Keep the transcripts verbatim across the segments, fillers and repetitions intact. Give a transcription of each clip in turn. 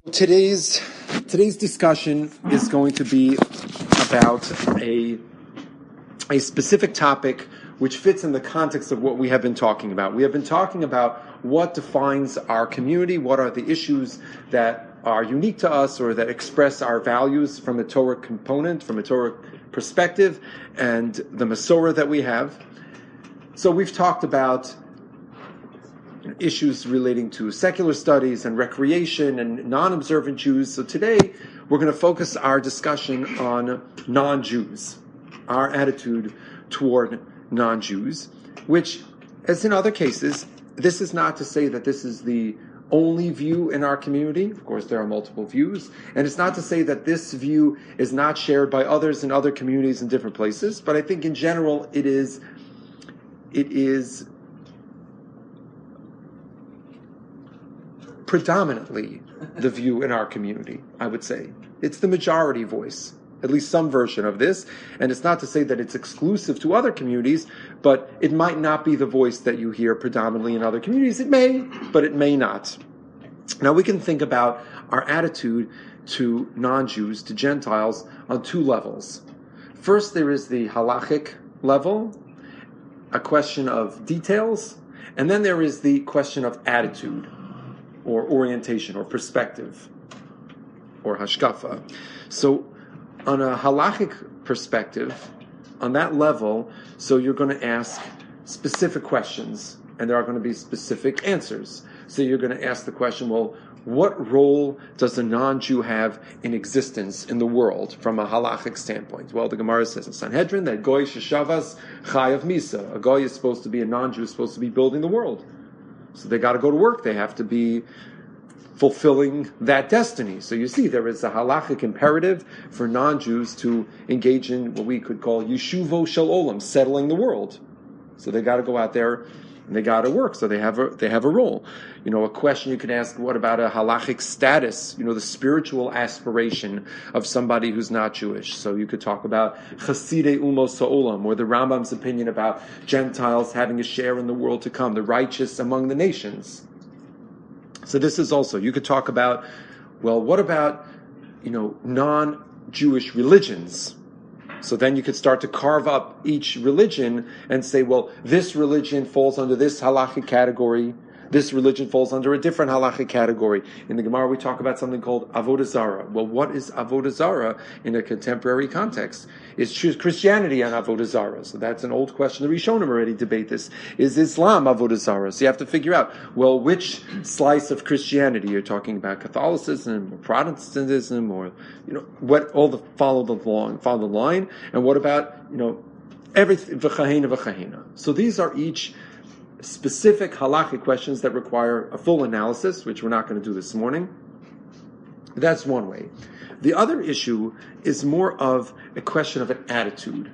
Today's today's discussion is going to be about a a specific topic which fits in the context of what we have been talking about. We have been talking about what defines our community, what are the issues that are unique to us or that express our values from a Torah component, from a Torah perspective, and the Masorah that we have. So we've talked about issues relating to secular studies and recreation and non-observant Jews. So today we're going to focus our discussion on non-Jews, our attitude toward non-Jews, which, as in other cases, this is not to say that this is the only view in our community. Of course, there are multiple views. And it's not to say that this view is not shared by others in other communities in different places. But I think in general, it is, it is predominantly the view in our community, I would say. It's the majority voice, at least some version of this. And it's not to say that it's exclusive to other communities, but it might not be the voice that you hear predominantly in other communities. It may, but it may not. Now we can think about our attitude to non-Jews, to Gentiles, on two levels. First, there is the halachic level, a question of details, and then there is the question of attitude, or orientation, or perspective, or hashkafa. So, on a halachic perspective, on that level, so you're going to ask specific questions, and there are going to be specific answers. So you're going to ask the question, well, what role does a non-Jew have in existence in the world from a halachic standpoint? Well, the Gemara says in Sanhedrin that goy sheshavas chayav misa. A goy is supposed to be, a non-Jew is supposed to be building the world. So they got to go to work. They have to be fulfilling that destiny. So you see, there is a halachic imperative for non-Jews to engage in what we could call yeshuvo shel olam, settling the world. So they got to go out there and they got to work. So they have a they have a role. You know, a question you could ask: what about a halachic status? You know, the spiritual aspiration of somebody who's not Jewish. So you could talk about chasidei umos ha'olam, or the Rambam's opinion about Gentiles having a share in the world to come, the righteous among the nations. So this is also, you could talk about, well, what about, you know, non-Jewish religions? So then you could start to carve up each religion and say, well, this religion falls under this halachic category. This religion falls under a different halachic category. In the Gemara, we talk about something called avodah zarah. Well, what is avodah zarah in a contemporary context? Is Christianity an avodah zarah? So that's an old question. The Rishonim already debate this. Is Islam avodah zarah? So you have to figure out, well, which slice of Christianity? You're talking about Catholicism or Protestantism, or, you know, what, all the, follow the line, follow the line. And what about, you know, everything, v'chahena, v'chahena. So these are each specific halachic questions that require a full analysis, which we're not going to do this morning. That's one way. The other issue is more of a question of an attitude.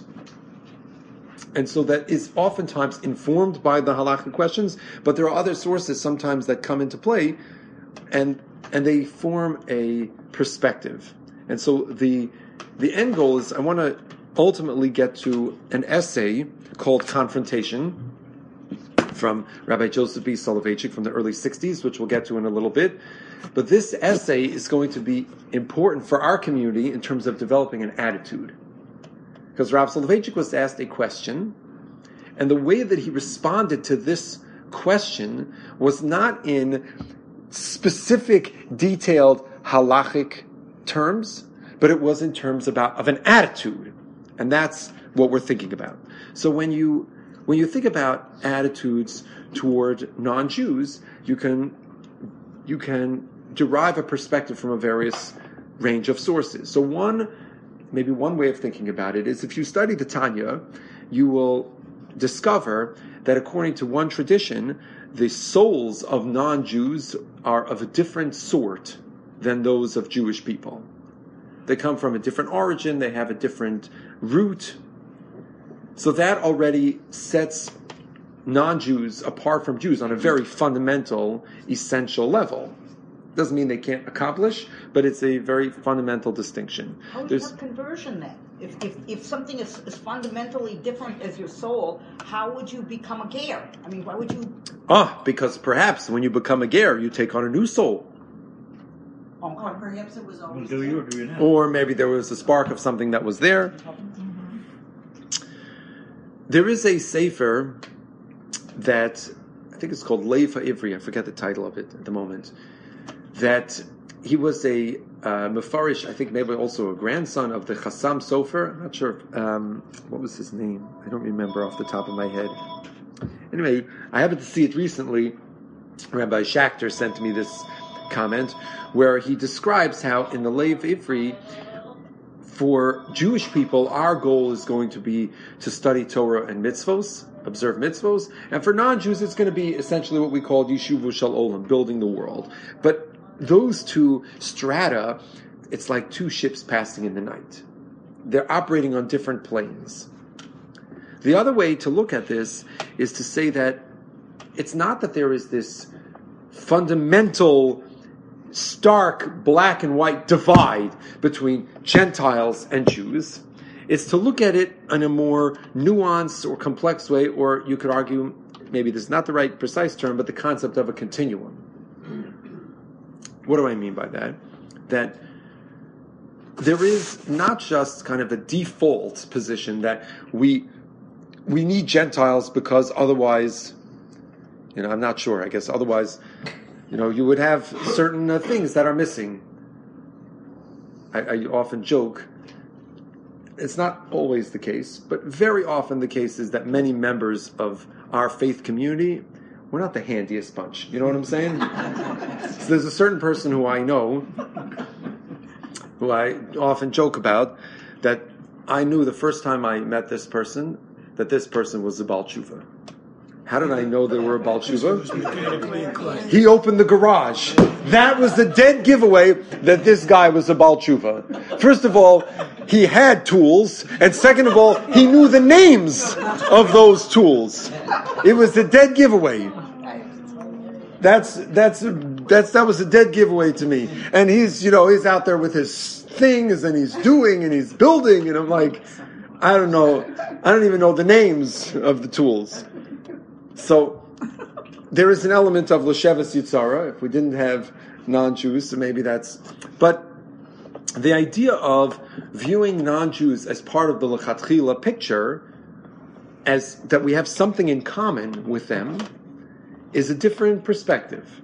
And so that is oftentimes informed by the halachic questions, but there are other sources sometimes that come into play, and and they form a perspective. And so the the end goal is, I want to ultimately get to an essay called Confrontation, from Rabbi Joseph B. Soloveitchik from the early sixties, which we'll get to in a little bit. But this essay is going to be important for our community in terms of developing an attitude. Because Rabbi Soloveitchik was asked a question, and the way that he responded to this question was not in specific, detailed halachic terms, but it was in terms about of an attitude. And that's what we're thinking about. So when you When you think about attitudes toward non-Jews, you can you can derive a perspective from a various range of sources. So one, maybe one way of thinking about it is, if you study the Tanya, you will discover that according to one tradition, the souls of non-Jews are of a different sort than those of Jewish people. They come from a different origin, they have a different root. So that already sets non-Jews apart from Jews on a very fundamental, essential level. Doesn't mean they can't accomplish, but it's a very fundamental distinction. How is There's, that conversion then? If, if if something is, is fundamentally different as your soul, how would you become a ger? I mean, why would you... Ah, because perhaps when you become a ger, you take on a new soul. Or perhaps it was Well, always do there. you or do you not? Or maybe there was a spark of something that was there. There is a sefer that, I think it's called Leifa Ivri, I forget the title of it at the moment, that he was a uh, Mefarish, I think maybe also a grandson of the Chassam Sofer. I'm not sure, if, um, what was his name? I don't remember off the top of my head. Anyway, I happened to see it recently. Rabbi Schachter sent me this comment where he describes how in the Leiv Ivri, for Jewish people, our goal is going to be to study Torah and mitzvos, observe mitzvos, and for non-Jews, it's going to be essentially what we call Yishuvu Shel Olam, building the world. But those two strata, it's like two ships passing in the night. They're operating on different planes. The other way to look at this is to say that it's not that there is this fundamental, stark, black and white divide between Gentiles and Jews. It's to look at it in a more nuanced or complex way, or you could argue, maybe this is not the right precise term, but the concept of a continuum. What do I mean by that? That there is not just kind of a default position that we we need Gentiles because otherwise, you know, I'm not sure. I guess otherwise, you know, you would have certain uh, things that are missing. I, I often joke, it's not always the case, but very often the case is that many members of our faith community, we're not the handiest bunch. You know what I'm saying? So there's a certain person who I know, who I often joke about, that I knew the first time I met this person, that this person was a Baal Tshuva. How did I know they were a Baal Tshuva? He opened the garage. That was the dead giveaway that this guy was a Baal Tshuva. First of all, he had tools, and second of all, he knew the names of those tools. It was the dead giveaway. That's that's that's that was a dead giveaway to me. And he's you know he's out there with his things and he's doing and he's building, and I'm like, I don't know, I don't even know the names of the tools. So there is an element of L'Sheves Yitzhara. If we didn't have non-Jews, so maybe that's. But the idea of viewing non-Jews as part of the L'Chatchila picture, as that we have something in common with them, is a different perspective.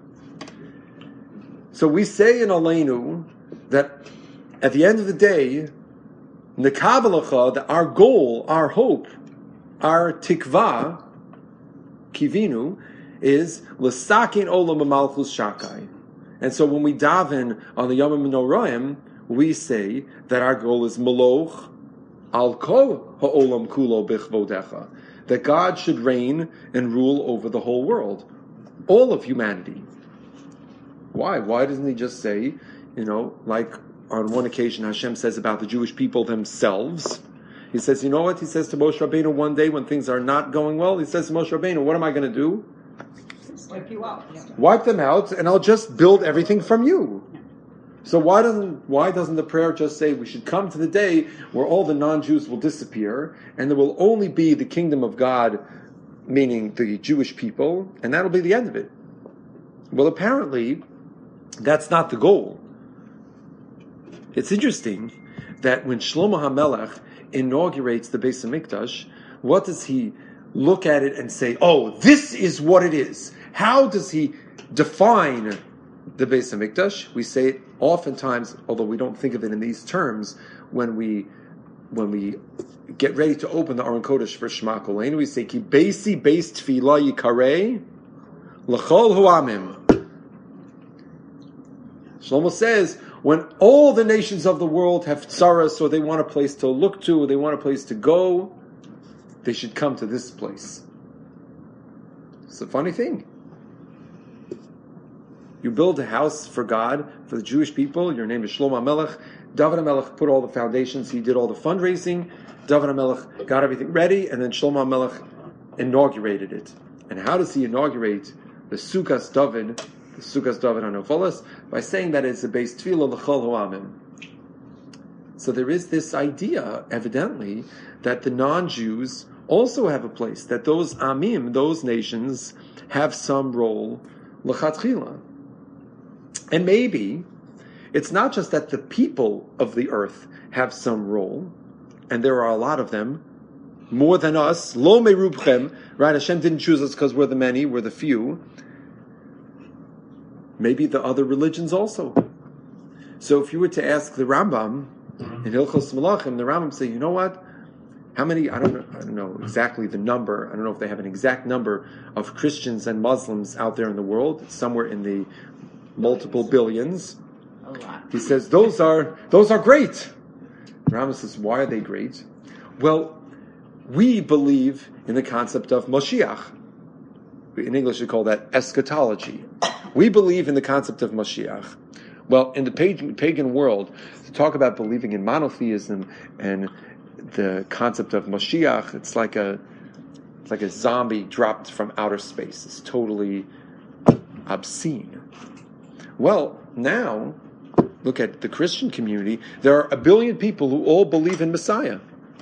So we say in Aleinu that at the end of the day, Nekabalacha, that our goal, our hope, our tikva, kivinu, is l'sakin olam malchus shakai. And so when we daven on the Yom Menoraim, we say that our goal is maloch al kol ha'olam kulo bichvodecha, that God should reign and rule over the whole world, all of humanity. Why? Why doesn't he just say, you know, like on one occasion Hashem says about the Jewish people themselves, he says, you know what? He says to Moshe Rabbeinu one day when things are not going well, he says to Moshe Rabbeinu, what am I going to do? Wipe you out. Yeah. Wipe them out, and I'll just build everything from you. So why doesn't why doesn't the prayer just say we should come to the day where all the non-Jews will disappear, and there will only be the kingdom of God, meaning the Jewish people, and that'll be the end of it? Well, apparently, that's not the goal. It's interesting that when Shlomo HaMelech inaugurates the Beis HaMikdash, what does he look at it and say, oh, this is what it is? How does he define the Beis HaMikdash? We say it oftentimes, although we don't think of it in these terms, when we when we get ready to open the Aron Kodesh for Shema Koleinu, we say, Ki Beisi Beis Tefillah Yikarei L'chol Huamim. Shlomo says, when all the nations of the world have tzaras, so they want a place to look to, they want a place to go, they should come to this place. It's a funny thing. You build a house for God, for the Jewish people. Your name is Shlomo HaMelech. David HaMelech put all the foundations. He did all the fundraising. David HaMelech got everything ready, and then Shlomo HaMelech inaugurated it. And how does he inaugurate the Sukkos David, the Sukkos David HaNovolos? By saying that it's a Beis Tefillah L'chol Ha'amim. So there is this idea, evidently, that the non-Jews also have a place, that those Amim, those nations, have some role L'chatchila. And maybe it's not just that the people of the earth have some role, and there are a lot of them, more than us. Lo merubchem, right? Hashem didn't choose us because we're the many, we're the few. Maybe the other religions also. So if you were to ask the Rambam in Hilchos Malachim, the Rambam say, you know what? How many? I don't know. I don't know exactly the number. I don't know if they have an exact number of Christians and Muslims out there in the world. It's somewhere in the multiple billions. A lot. He says those are those are great. The Rambam says, why are they great? Well, we believe in the concept of Moshiach. In English, we call that eschatology. We believe in the concept of Moshiach. Well, in the pagan world, to talk about believing in monotheism and the concept of Moshiach, it's like a it's like a zombie dropped from outer space. It's totally obscene. Well, now, look at the Christian community. There are a billion people who all believe in Messiah.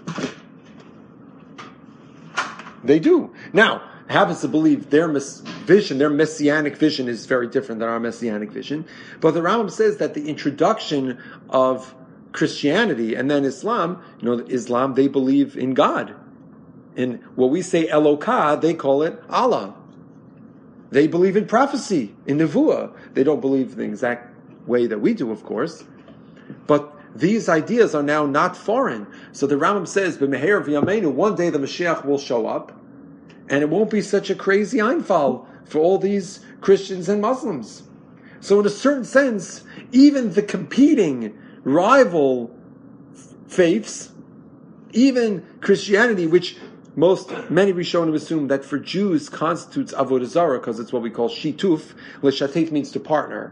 They do. Now, happens to believe their mes- vision, their messianic vision is very different than our messianic vision. But the Rambam says that the introduction of Christianity and then Islam, you know, Islam, they believe in God. In what we say Elokah, they call it Allah. They believe in prophecy, in Nevuah. They don't believe the exact way that we do, of course. But these ideas are now not foreign. So the Rambam says, B'meher v'yameinu, one day the Mashiach will show up, and it won't be such a crazy Einfall for all these Christians and Muslims. So in a certain sense, even the competing rival faiths, even Christianity, which most, many Rishonim assume that for Jews constitutes Avodah Zarah, because it's what we call Shituf, which Shatit means to partner.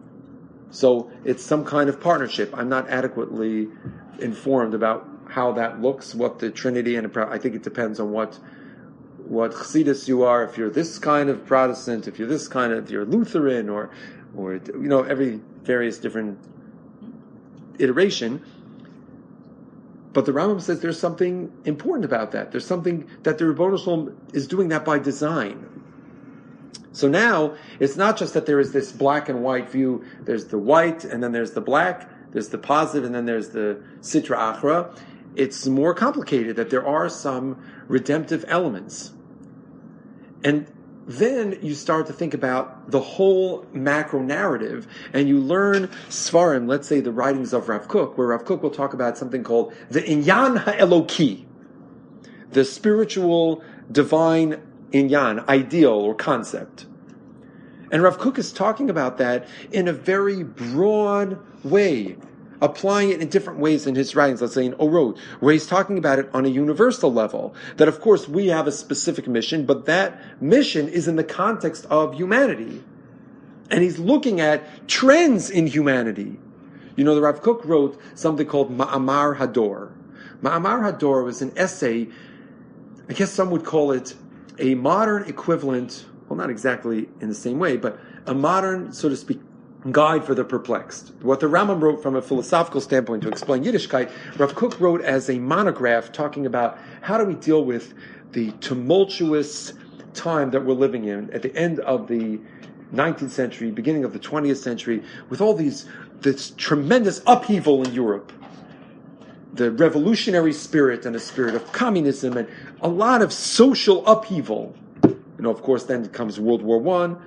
So it's some kind of partnership. I'm not adequately informed about how that looks, what the Trinity, and I think it depends on what what Chassidus you are, if you're this kind of Protestant, if you're this kind of, if you're Lutheran, or, or you know, every various different iteration. But the Rambam says there's something important about that. There's something that the Ribbono Shalom is doing that by design. So now, it's not just that there is this black and white view. There's the white, and then there's the black, there's the positive, and then there's the Sitra Achra. It's more complicated, that there are some redemptive elements. And then you start to think about the whole macro narrative, and you learn Svarim, let's say the writings of Rav Kook, where Rav Kook will talk about something called the Inyan HaEloki, the spiritual, divine Inyan, ideal or concept. And Rav Kook is talking about that in a very broad way, applying it in different ways in his writings, let's say in Orot, where he's talking about it on a universal level. That, of course, we have a specific mission, but that mission is in the context of humanity. And he's looking at trends in humanity. You know, the Rav Kook wrote something called Ma'amar Hador. Ma'amar Hador was an essay, I guess some would call it a modern equivalent, well, not exactly in the same way, but a modern, so to speak, guide for the perplexed. What the Rambam wrote from a philosophical standpoint to explain Yiddishkeit, Rav Kook wrote as a monograph talking about how do we deal with the tumultuous time that we're living in at the end of the nineteenth century, beginning of the twentieth century, with all these, this tremendous upheaval in Europe. The revolutionary spirit and a spirit of communism and a lot of social upheaval. You know, of course, then comes World War One.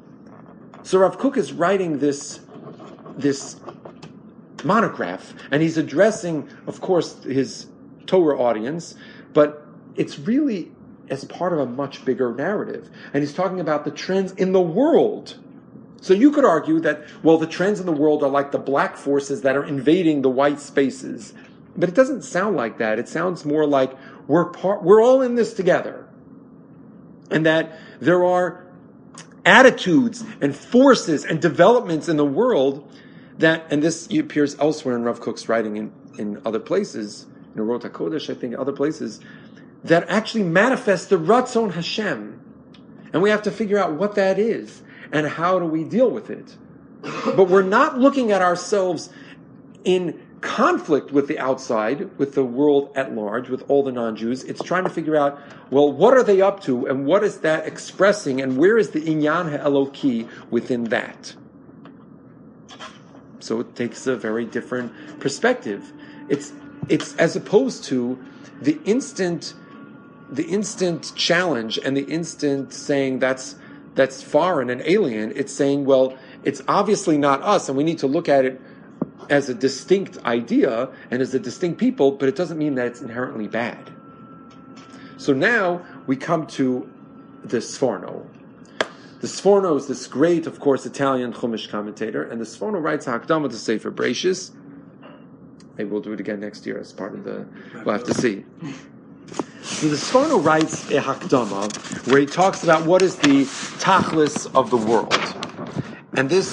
So Rav Kook is writing this, this monograph, and he's addressing, of course, his Torah audience, but it's really as part of a much bigger narrative. And he's talking about the trends in the world. So you could argue that, well, the trends in the world are like the black forces that are invading the white spaces. But it doesn't sound like that. It sounds more like we're part, we're all in this together. And that there are attitudes and forces and developments in the world that, and this appears elsewhere in Rav Kook's writing in, in other places, in Orot HaKodesh, I think, other places, that actually manifest the Ratzon Hashem. And we have to figure out what that is and how do we deal with it. But we're not looking at ourselves in conflict with the outside, with the world at large, with all the non-Jews. It's trying to figure out, well, what are they up to, and what is that expressing, and where is the Inyan HaEloki within that? So it takes a very different perspective. It's it's as opposed to the instant the instant challenge and the instant saying that's that's foreign and alien. It's saying, well, it's obviously not us, and we need to look at it as a distinct idea and as a distinct people, but it doesn't mean that it's inherently bad. So now we come to the Sforno. The Sforno is this great, of course, Italian Chumash commentator, and the Sforno writes Hakdama to Sefer Bereishis. Maybe we'll do it again next year as part of the, we'll have to see. So the Sforno writes a Hakdama where he talks about what is the tachlis of the world. And this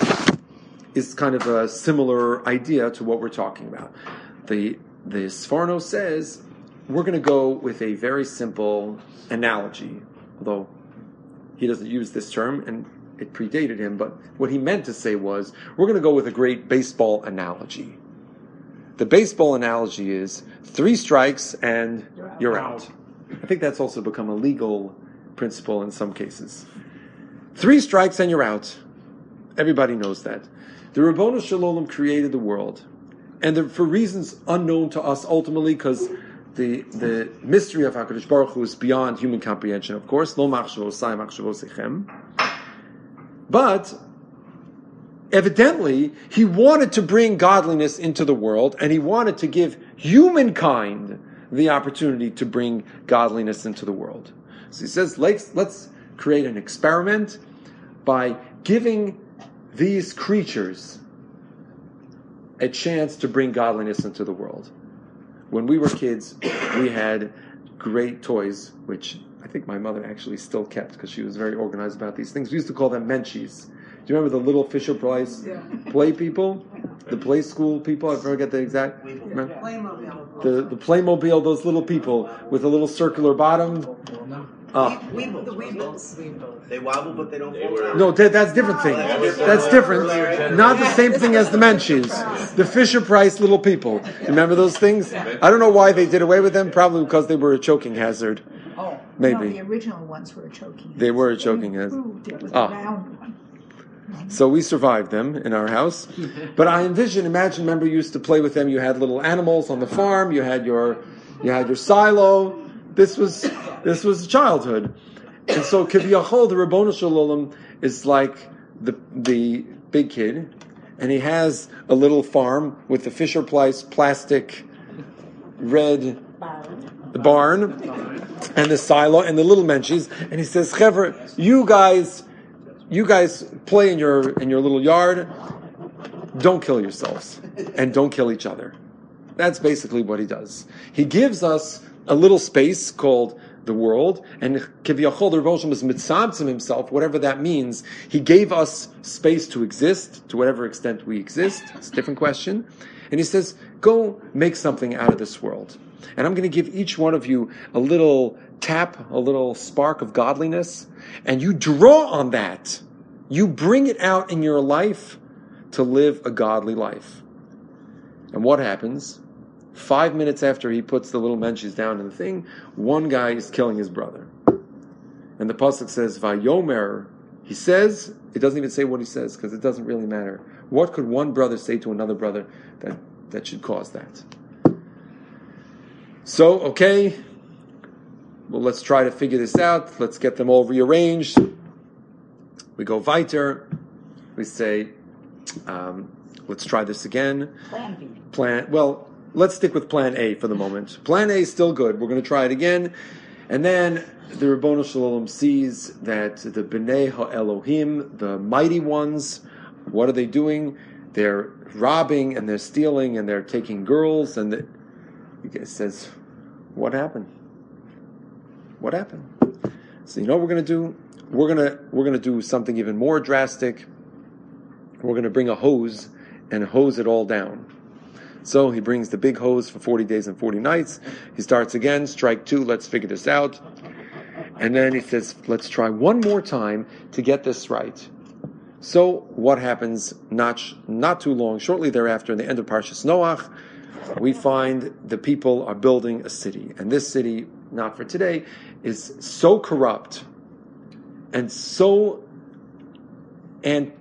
is kind of a similar idea to what we're talking about. The, the Sforno says, we're going to go with a very simple analogy, although he doesn't use this term, and it predated him, but what he meant to say was, we're going to go with a great baseball analogy. The baseball analogy is three strikes and you're out. I think that's also become a legal principle in some cases. Three strikes and you're out. Everybody knows that. The Ribbono Shel Olam created the world, and the, for reasons unknown to us ultimately, because the the mystery of HaKadosh Baruch Hu is beyond human comprehension, of course. Lo machshavos sai machshavos echem. But evidently, he wanted to bring godliness into the world, and he wanted to give humankind the opportunity to bring godliness into the world. So he says, let's, let's create an experiment by giving these creatures a chance to bring godliness into the world. When we were kids, we had great toys, which I think my mother actually still kept because she was very organized about these things. We used to call them menchies. Do you remember the little Fisher-Price yeah. play people? The play school people? I forget the exact... Remember? Playmobil. The, the Playmobil, those little people with a little circular bottom. Uh, we, we, the Weebles. They wobble, but they don't fall down. No, that, that's different thing. That's different. Not the same thing as the Menchies. The Fisher-Price little people. Remember those things? I don't know why they did away with them. Probably because they were a choking hazard. Oh, maybe. No, the original ones were a choking hazard. They were a choking hazard. It was ah. a round one. So we survived them in our house. But I envision, imagine, remember you used to play with them. You had little animals on the farm. You had your, you had your silo. This was, this was childhood. And so Kiviyachol, the Ribbono Shel Olam, is like the, the big kid. And he has a little farm with the Fisher-Price plastic red the barn and the silo and the little menchies. And he says, Chevra, you guys... You guys play in your in your little yard. Don't kill yourselves and don't kill each other. That's basically what he does. He gives us a little space called the world, and Kiviyachol, the Ribbono Shel Olam is mitzamtzim himself, whatever that means. He gave us space to exist, to whatever extent we exist. It's a different question. And he says, go make something out of this world. And I'm going to give each one of you a little tap, a little spark of godliness, and you draw on that. You bring it out in your life to live a godly life. And what happens? Five minutes after he puts the little menchies down in the thing, one guy is killing his brother. And the pasuk says, Vayomer, he says, it doesn't even say what he says, because it doesn't really matter. What could one brother say to another brother that, that should cause that? So, okay, well, let's try to figure this out. Let's get them all rearranged. We go weiter. We say, um, let's try this again. Plan B. Plan, well, let's stick with plan A for the moment. Plan A is still good. We're going to try it again. And then the Ribbono Shel Olam sees that the Bnei HaElohim, the mighty ones, what are they doing? They're robbing and they're stealing and they're taking girls. And the, he says, what happened? What happened? So you know what we're going to do? We're going to we're going to do something even more drastic. We're going to bring a hose and hose it all down. So he brings the big hose for forty days and forty nights. He starts again, strike two, let's figure this out. And then he says, let's try one more time to get this right. So what happens not not too long, shortly thereafter, in the end of Parshas Noach, we find the people are building a city. And this city, not for today, is so corrupt and so and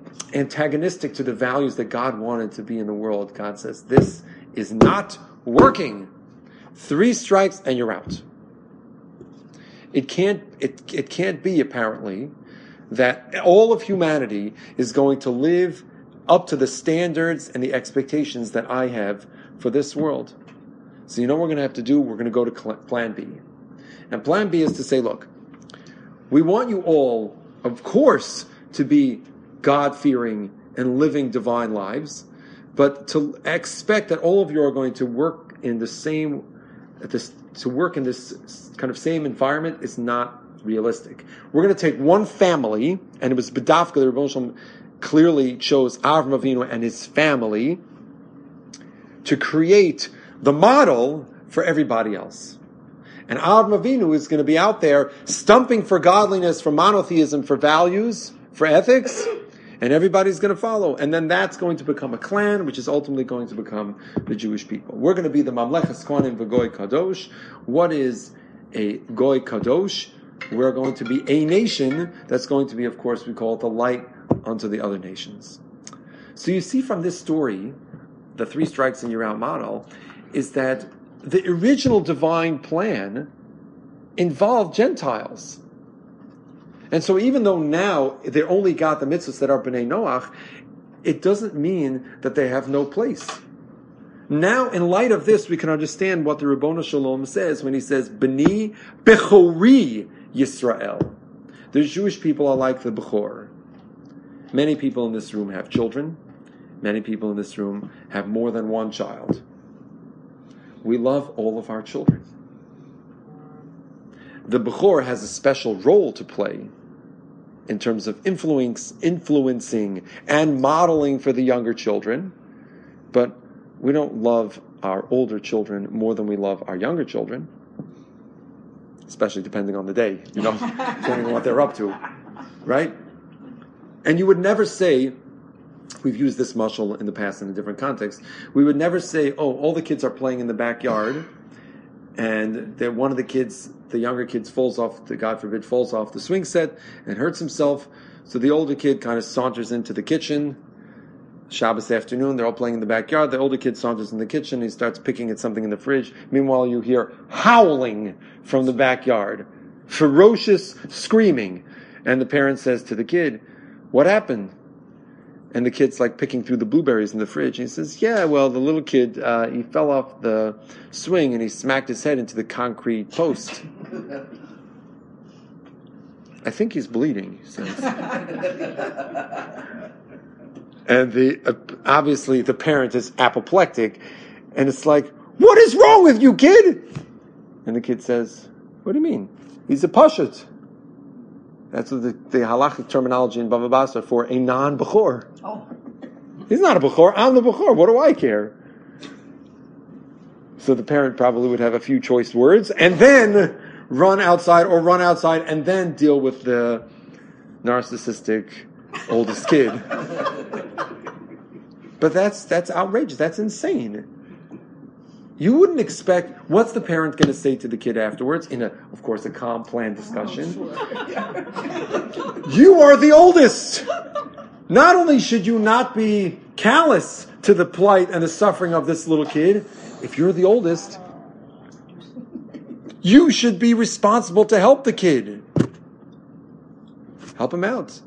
antagonistic to the values that God wanted to be in the world. God says, this is not working. Three strikes and you're out. It can't, it, it can't be, apparently, that all of humanity is going to live up to the standards and the expectations that I have for this world. So you know what we're going to have to do? We're going to go to plan B. And plan B is to say, look, we want you all, of course, to be God-fearing and living divine lives, but to expect that all of you are going to work in the same, this, to work in this kind of same environment is not realistic. We're going to take one family, and it was B'dafka, the Rebbe Shalom clearly chose Avram Avinu and his family to create the model for everybody else. And Avram Avinu is going to be out there stumping for godliness, for monotheism, for values, for ethics, and everybody's going to follow. And then that's going to become a clan, which is ultimately going to become the Jewish people. We're going to be the Mamleches Kohanim v'Goy Kadosh. What is a Goy Kadosh? We're going to be a nation that's going to be, of course, we call it the light unto the other nations. So you see from this story, the three strikes and you're out model, is that the original divine plan involved Gentiles. And so even though now they only got the mitzvahs that are B'nai Noach, it doesn't mean that they have no place. Now, in light of this, we can understand what the Ribbono Shalom says when he says, B'ni Bechori Yisrael. The Jewish people are like the Bechor. Many people in this room have children. Many people in this room have more than one child. We love all of our children. The Bechor has a special role to play in terms of influence, influencing and modeling for the younger children, but we don't love our older children more than we love our younger children, especially depending on the day, you know, depending on what they're up to, right? And you would never say, we've used this mashal in the past in a different context, we would never say, oh, all the kids are playing in the backyard, and that one of the kids, the younger kids, falls off, the God forbid, falls off the swing set and hurts himself. So the older kid kind of saunters into the kitchen. Shabbos afternoon, they're all playing in the backyard. The older kid saunters in the kitchen. He starts picking at something in the fridge. Meanwhile, you hear howling from the backyard, ferocious screaming. And the parent says to the kid, what happened? And the kid's like picking through the blueberries in the fridge. And he says, yeah, well, the little kid, uh, he fell off the swing and he smacked his head into the concrete post. I think he's bleeding, he says. And the uh, obviously the parent is apoplectic. And it's like, what is wrong with you, kid? And the kid says, what do you mean? He's a pashut. That's what the, the halachic terminology in Bava Basra for a non-Bechor. Oh. He's not a Bechor, I'm the Bechor, what do I care? So the parent probably would have a few choice words, and then run outside, or run outside, and then deal with the narcissistic oldest kid. But that's that's outrageous, that's insane. You wouldn't expect, what's the parent going to say to the kid afterwards? In a, of course, a calm, planned discussion. Oh, sure. You are the oldest. Not only should you not be callous to the plight and the suffering of this little kid, if you're the oldest, you should be responsible to help the kid. Help him out.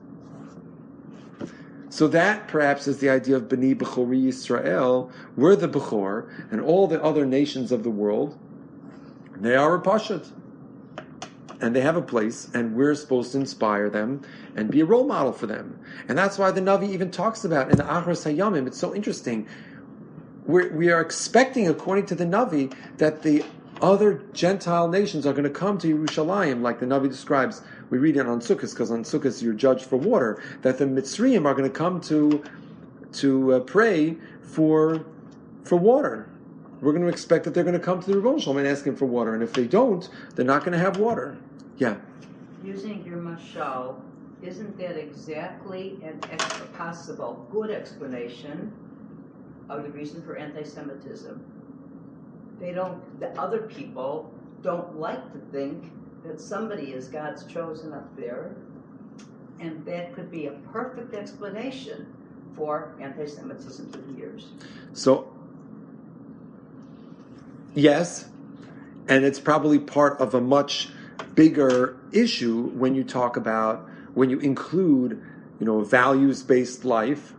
So that perhaps is the idea of B'ni Bechori Yisrael. We're the Bechor, and all the other nations of the world, they are a Pashat. And they have a place, and we're supposed to inspire them and be a role model for them. And that's why the Navi even talks about in the Achros Hayamim, it's so interesting. We're, we are expecting, according to the Navi, that the other Gentile nations are going to come to Yerushalayim, like the Navi describes. We read it on Sukkot, because on Sukkot you're judged for water, that the Mitzrayim are going to come to to uh, pray for for water. We're going to expect that they're going to come to the Rebbe Shalom and ask him for water, and if they don't, they're not going to have water. Yeah. Using your mashal, isn't that exactly an ex- possible good explanation of the reason for anti-Semitism? They don't. The other people don't like to think that somebody is God's chosen up there, and that could be a perfect explanation for anti-Semitism through the years. So, yes, and it's probably part of a much bigger issue when you talk about, when you include, you know, values-based life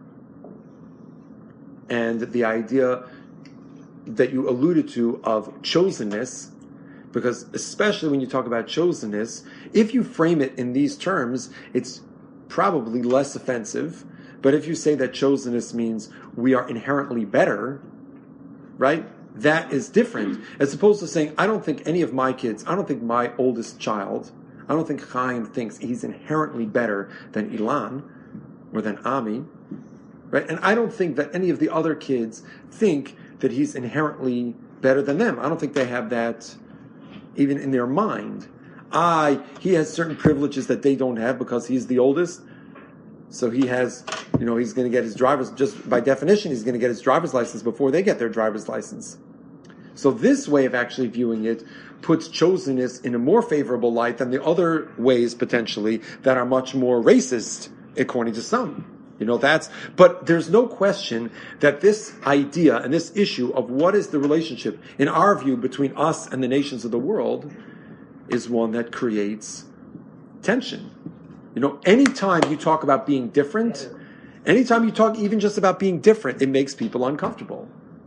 and the idea that you alluded to of chosenness, because especially when you talk about chosenness, if you frame it in these terms, it's probably less offensive. But if you say that chosenness means we are inherently better, right? That is different. As opposed to saying, I don't think any of my kids, I don't think my oldest child, I don't think Chaim thinks he's inherently better than Ilan or than Ami, right? And I don't think that any of the other kids think that he's inherently better than them. I don't think they have that even in their mind. I, he has certain privileges that they don't have because he's the oldest. So he has, you know, he's going to get his driver's, just by definition, he's going to get his driver's license before they get their driver's license. So this way of actually viewing it puts chosenness in a more favorable light than the other ways, potentially, that are much more racist, according to some. You know, that's, but there's no question that this idea and this issue of what is the relationship, in our view, between us and the nations of the world is one that creates tension. You know, anytime you talk about being different, anytime you talk even just about being different, it makes people uncomfortable.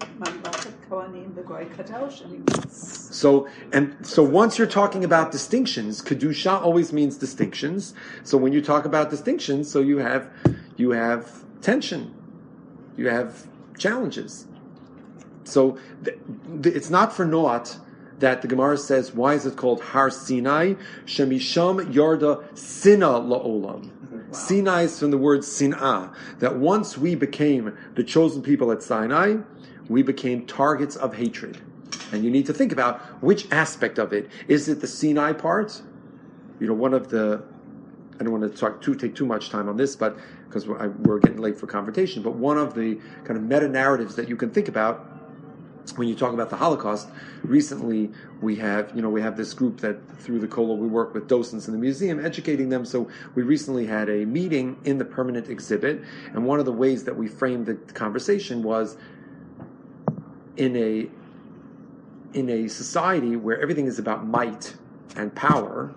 So, and so once you're talking about distinctions, Kedusha always means distinctions. So when you talk about distinctions, so you have, you have tension, you have challenges. So th- th- it's not for naught that the Gemara says, why is it called Har Sinai? Shemisham Yarda Sina La'olam. Wow. Sinai is from the word Sin'ah, that once we became the chosen people at Sinai, we became targets of hatred. And you need to think about which aspect of it. Is it the Sinai part? You know, one of the, I don't want to talk too, take too much time on this, but because we're, we're getting late for confrontation, but one of the kind of meta-narratives that you can think about when you talk about the Holocaust, recently we have, you know, we have this group that through the Kollel we work with docents in the museum, educating them. So we recently had a meeting in the permanent exhibit, and one of the ways that we framed the conversation was in a in a society where everything is about might and power.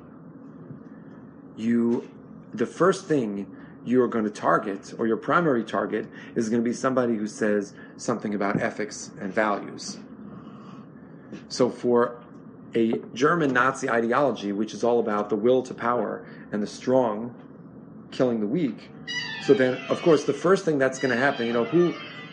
You, the first thing you're going to target, or your primary target, is going to be somebody who says something about ethics and values. So for a German Nazi ideology, which is all about the will to power and the strong killing the weak, so then, of course, the first thing that's going to happen, you know, who...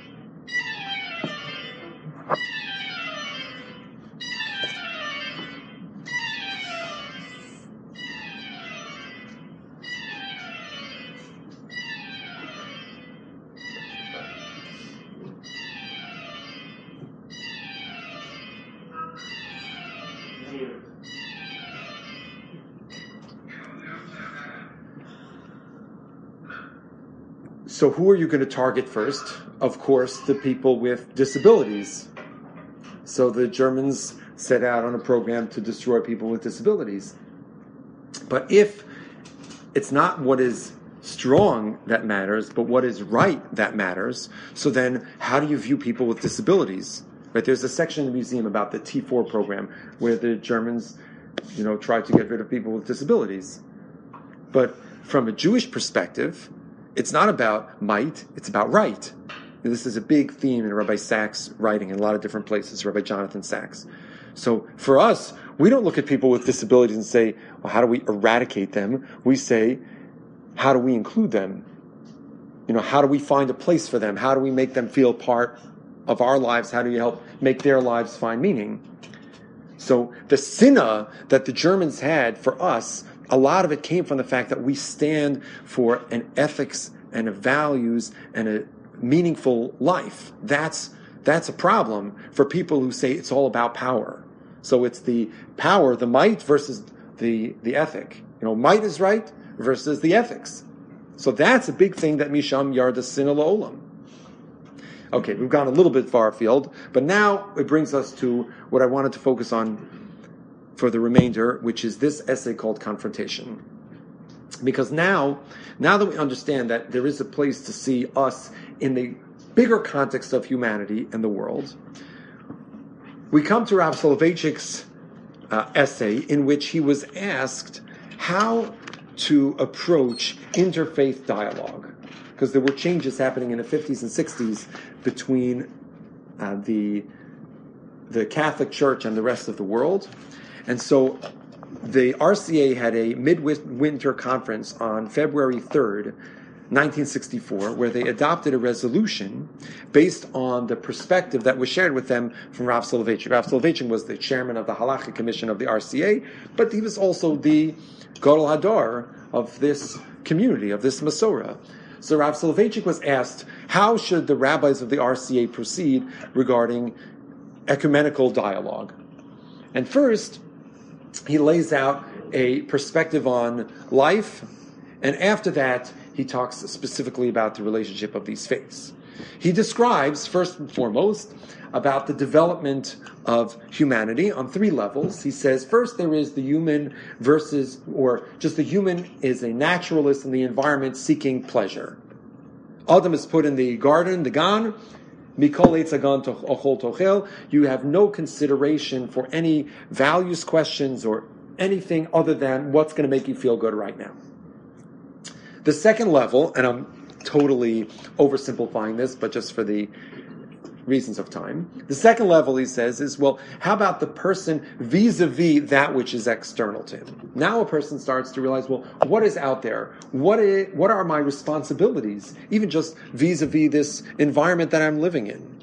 So who are you going to target first? Of course, the people with disabilities. So the Germans set out on a program to destroy people with disabilities. But if it's not what is strong that matters, but what is right that matters, so then how do you view people with disabilities? Right? There's a section in the museum about the T four program where the Germans, you know, tried to get rid of people with disabilities. But from a Jewish perspective, it's not about might, it's about right. And this is a big theme in Rabbi Sachs' writing in a lot of different places, Rabbi Jonathan Sachs. So for us, we don't look at people with disabilities and say, well, how do we eradicate them? We say, how do we include them? You know, how do we find a place for them? How do we make them feel part of our lives? How do you help make their lives find meaning? So the sinna that the Germans had for us, a lot of it came from the fact that we stand for an ethics and a values and a meaningful life. That's that's a problem for people who say it's all about power. So it's the power, the might versus the the ethic. You know, might is right versus the ethics. So that's a big thing that Misham Yarda Sina La'olam. Okay, we've gone a little bit far afield, but now it brings us to what I wanted to focus on for the remainder, which is this essay called Confrontation. Because now, now that we understand that there is a place to see us in the bigger context of humanity and the world, we come to Rav Soloveitchik's uh, essay in which he was asked how to approach interfaith dialogue. Because there were changes happening in the fifties and sixties between uh, the, the Catholic Church and the rest of the world. And so the R C A had a midwinter conference on February third, nineteen sixty-four, where they adopted a resolution based on the perspective that was shared with them from Rav Soloveitchik. Rav Soloveitchik was the chairman of the Halachic Commission of the R C A, but he was also the Gadol Hador of this community, of this Masorah. So Rav Soloveitchik was asked, how should the rabbis of the R C A proceed regarding ecumenical dialogue? And first, he lays out a perspective on life, and after that, he talks specifically about the relationship of these faiths. He describes, first and foremost, about the development of humanity on three levels. He says, first, there is the human versus, or just the human is a naturalist in the environment seeking pleasure. Adam is put in the garden, the Gan, Mikol Eitz Hagan Ochol Tochel. You have no consideration for any values questions or anything other than what's going to make you feel good right now. The second level, and I'm totally oversimplifying this, but just for the reasons of time. The second level, he says, is, well, how about the person vis-a-vis that which is external to him? Now a person starts to realize, well, what is out there? What is, what are my responsibilities? Even just vis-a-vis this environment that I'm living in.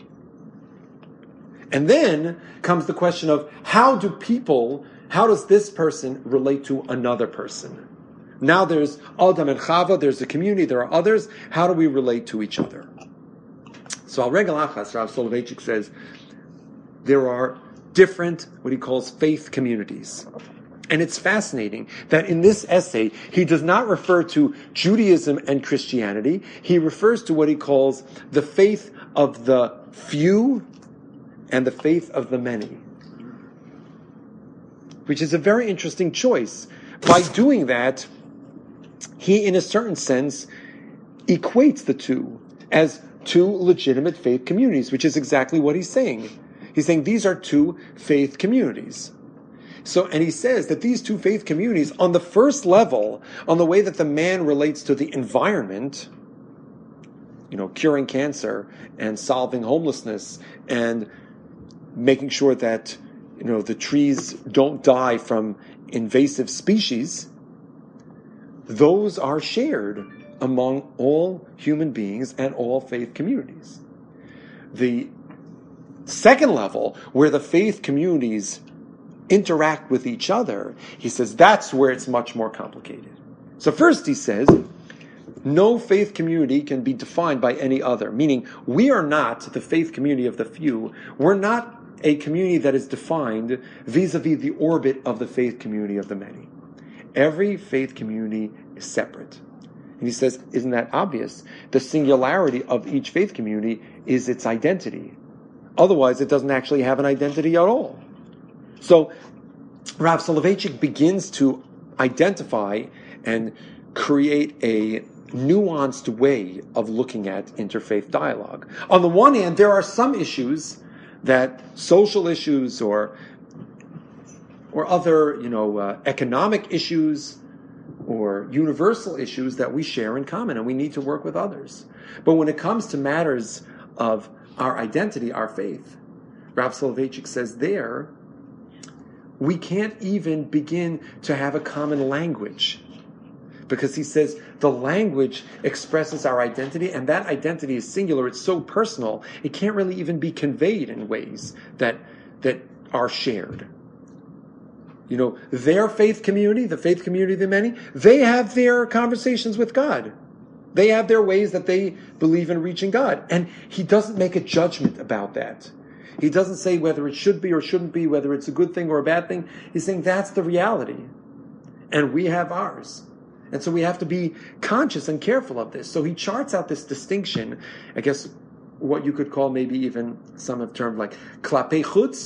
And then comes the question of, how do people, how does this person relate to another person? Now there's Adam and Chava, there's a community, there are others. How do we relate to each other? So Al Regel Achas, Rav Soloveitchik says, there are different, what he calls faith communities. And it's fascinating that in this essay, he does not refer to Judaism and Christianity. He refers to what he calls the faith of the few and the faith of the many, which is a very interesting choice. By doing that, he, in a certain sense, equates the two as two legitimate faith communities, which is exactly what he's saying. He's saying these are two faith communities. So, and he says that these two faith communities, on the first level, on the way that the man relates to the environment, you know, curing cancer and solving homelessness and making sure that, you know, the trees don't die from invasive species, those are shared among all human beings and all faith communities. The second level, where the faith communities interact with each other, he says that's where it's much more complicated. So first he says, no faith community can be defined by any other, meaning we are not the faith community of the few. We're not a community that is defined vis-a-vis the orbit of the faith community of the many. Every faith community is separate. And he says, isn't that obvious? The singularity of each faith community is its identity. Otherwise, it doesn't actually have an identity at all. So, Rav Soloveitchik begins to identify and create a nuanced way of looking at interfaith dialogue. On the one hand, there are some issues that social issues or or other, you know, uh, economic issues or universal issues that we share in common, and we need to work with others. But when it comes to matters of our identity, our faith, Rav Soloveitchik says there, we can't even begin to have a common language. Because he says the language expresses our identity, and that identity is singular. It's so personal, it can't really even be conveyed in ways that that are shared. You know, their faith community, the faith community of the many, they have their conversations with God. They have their ways that they believe in reaching God. And he doesn't make a judgment about that. He doesn't say whether it should be or shouldn't be, whether it's a good thing or a bad thing. He's saying that's the reality. And we have ours. And so we have to be conscious and careful of this. So he charts out this distinction, I guess what you could call maybe even some have termed like klapei chutz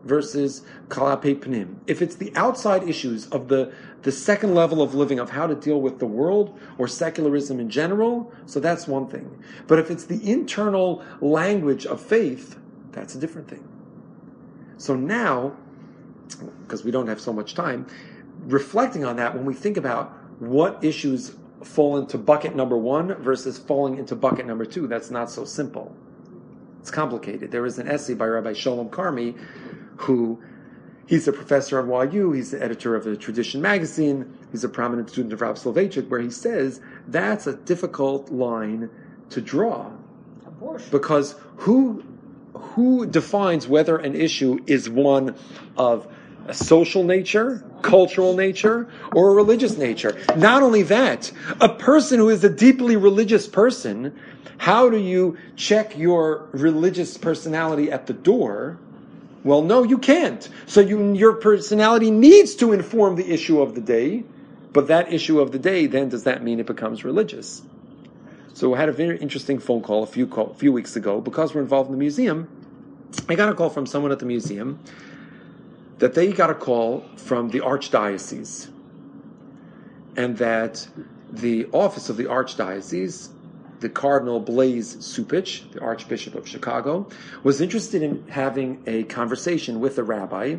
versus kalape pnim. If it's the outside issues of the, the second level of living, of how to deal with the world or secularism in general, so that's one thing. But if it's the internal language of faith, that's a different thing. So now, because we don't have so much time, reflecting on that, when we think about what issues fall into bucket number one versus falling into bucket number two, that's not so simple. It's complicated. There is an essay by Rabbi Sholem Karmi, who, he's a professor at Y U, he's the editor of the Tradition magazine, he's a prominent student of Rav Soloveitchik, where he says that's a difficult line to draw. Abortion. Because who who defines whether an issue is one of a social nature, cultural nature, or a religious nature? Not only that, a person who is a deeply religious person, how do you check your religious personality at the door? Well, no, you can't. So you, your personality needs to inform the issue of the day, but that issue of the day, then does that mean it becomes religious? So I had a very interesting phone call a few call, few weeks ago, because we're involved in the museum. I got a call from someone at the museum that they got a call from the Archdiocese, and that the office of the Archdiocese, the Cardinal Blaise Cupich, the Archbishop of Chicago, was interested in having a conversation with the rabbi.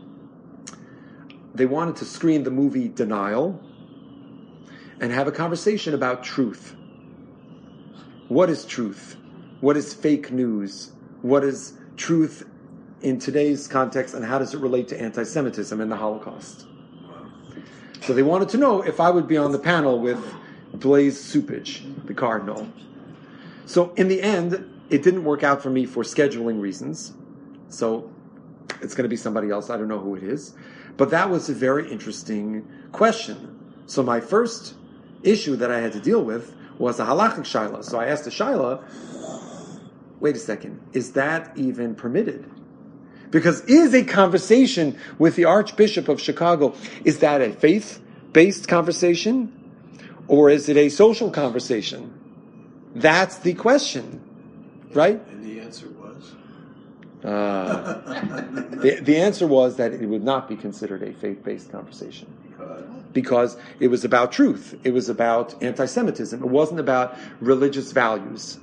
They wanted to screen the movie Denial and have a conversation about truth. What is truth? What is fake news? What is truth in today's context, and how does it relate to anti-Semitism and the Holocaust? So they wanted to know if I would be on the panel with Blaise Cupich, the Cardinal. So in the end, it didn't work out for me for scheduling reasons. So it's going to be somebody else. I don't know who it is. But that was a very interesting question. So my first issue that I had to deal with was a halachic shaila. So I asked the shaila, wait a second, is that even permitted? Because is a conversation with the Archbishop of Chicago, is that a faith-based conversation? Or is it a social conversation? That's the question, right? And the answer was? Uh, the, the answer was that it would not be considered a faith-based conversation. Because? Because it was about truth. It was about anti-Semitism. It wasn't about religious values.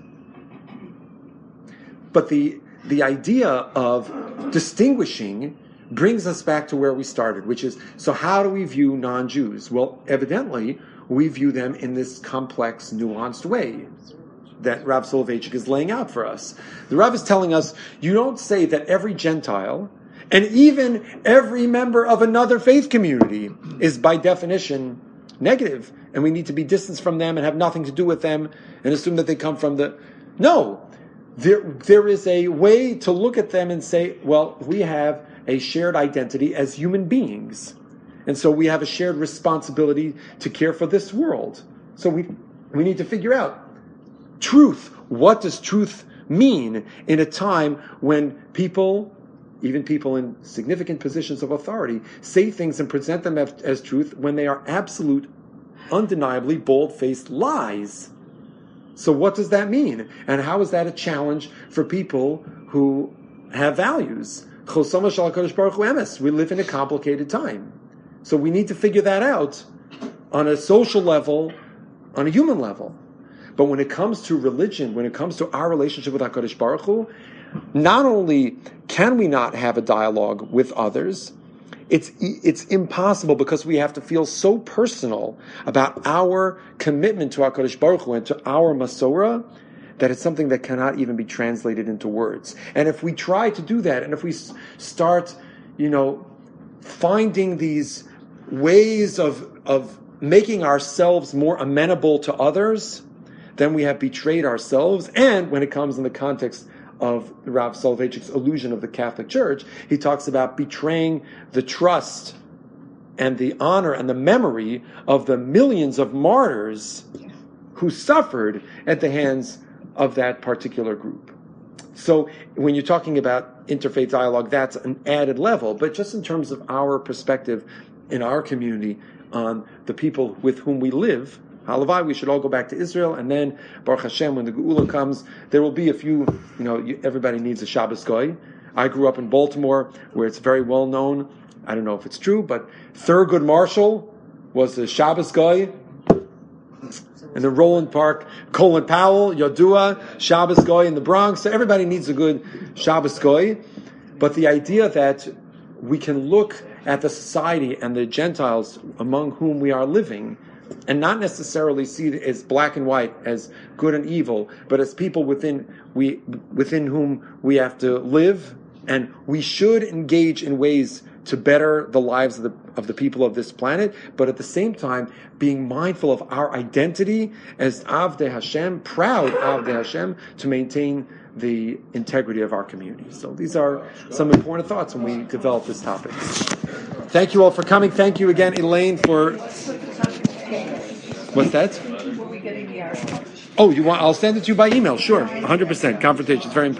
But the the idea of distinguishing brings us back to where we started, which is, so how do we view non-Jews? Well, evidently, we view them in this complex, nuanced way that Rav Soloveitchik is laying out for us. The Rav is telling us, you don't say that every Gentile, and even every member of another faith community, is by definition negative, and we need to be distanced from them and have nothing to do with them, and assume that they come from the... No! There, there is a way to look at them and say, well, we have a shared identity as human beings. And so we have a shared responsibility to care for this world. So we we need to figure out truth. What does truth mean in a time when people, even people in significant positions of authority, say things and present them as, as truth when they are absolute, undeniably, bold-faced lies? So what does that mean? And how is that a challenge for people who have values? We live in a complicated time. So we need to figure that out on a social level, on a human level. But when it comes to religion, when it comes to our relationship with HaKadosh Baruch Hu, not only can we not have a dialogue with others, It's it's impossible, because we have to feel so personal about our commitment to HaKadosh Baruch Hu and to our Masorah that it's something that cannot even be translated into words. And if we try to do that, and if we start, you know, finding these ways of of making ourselves more amenable to others, then we have betrayed ourselves. And when it comes in the context of Rav Soloveitchik's allusion of the Catholic Church, he talks about betraying the trust and the honor and the memory of the millions of martyrs who suffered at the hands of that particular group. So when you're talking about interfaith dialogue, that's an added level. But just in terms of our perspective in our community on the people with whom we live, Halavai, we should all go back to Israel, and then Baruch Hashem, when the Geula comes, there will be a few. You know, you, everybody needs a Shabbos Goy. I grew up in Baltimore, where it's very well known. I don't know if it's true, but Thurgood Marshall was a Shabbos guy. And then Roland Park, Colin Powell, Yodua, Shabbos guy in the Bronx. So everybody needs a good Shabbos guy. But the idea that we can look at the society and the Gentiles among whom we are living and not necessarily see it as black and white, as good and evil, but as people within we within whom we have to live, and we should engage in ways to better the lives of the of the people of this planet, but at the same time being mindful of our identity as Avdei Hashem, proud Avdei Hashem, to maintain the integrity of our community. So these are some important thoughts when we develop this topic. Thank you all for coming. Thank you again, Elaine, for... What's that? Were we getting the article? Oh, you want? I'll send it to you by email. Sure, one hundred percent. Confrontation is very important.